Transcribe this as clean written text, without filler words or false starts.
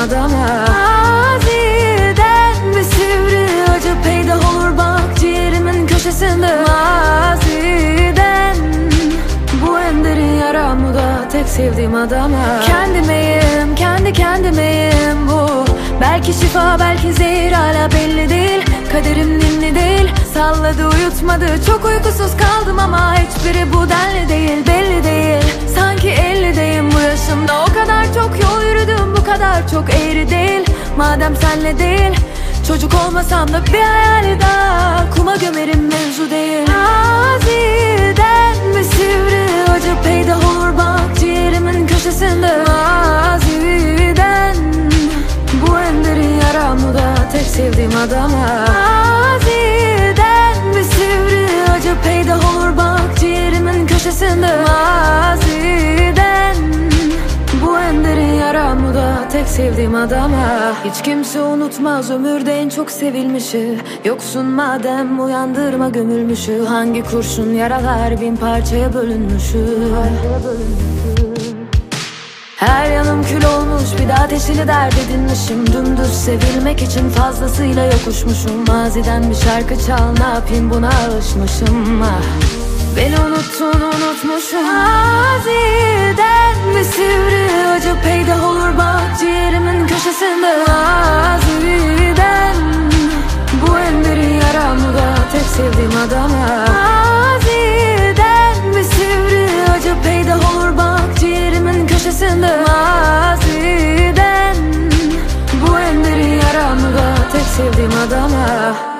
adama. Maziden bir sivri acı peydah olur bak ciğerimin köşesinde. Maziden bu en derin yaramı da tek sevdiğim adama. Kendimeyim, kendi kendimeyim bu. Belki şifa belki zehir hala belli değil. Kaderim ninni değil, salladı uyutmadı. Çok uykusuz kaldım ama hiçbiri bu denli değil. Belli değil, sanki 50'deyim bu yaşımda. O kadar çok yol yürüdüm, bu kadar çok eğri değil. Madem senle değil, çocuk olmasam da bir hayali daha. Kuma gömerim mevzu değil. Maziden bir sivri acı peydah olur bak ciğerimin köşesinde. Maziden bu en derin yaramı da tek sevdiğim adama. Maziden bir sivri acı peydah olur bak ciğerimin köşesinde. Maziden bu en derin yaramı da tek sevdiğim adama. Hiç kimse unutmaz ömürde en çok sevilmişi. Yoksun madem uyandırma gömülmüşü. Hangi kurşun yaralar bin parçaya bölünmüşü. Her yanım kül olmuş bir daha ateşini dert edinmişim. Dümdüz sevilmek için fazlasıyla yokuşmuşum. Maziden bir şarkı çal ne yapayım buna alışmışım. Beni unuttun unutmuşum. Maziden bir sivri acı peydah olur bak ciğerimin köşesinde. Maziden bu en derin yaramı da tek sevdiğim adama. Maziden bir sivri acı peydah olur bak ciğerimin köşesinde. Maziden bu en derin yaramı da tek sevdiğim adama.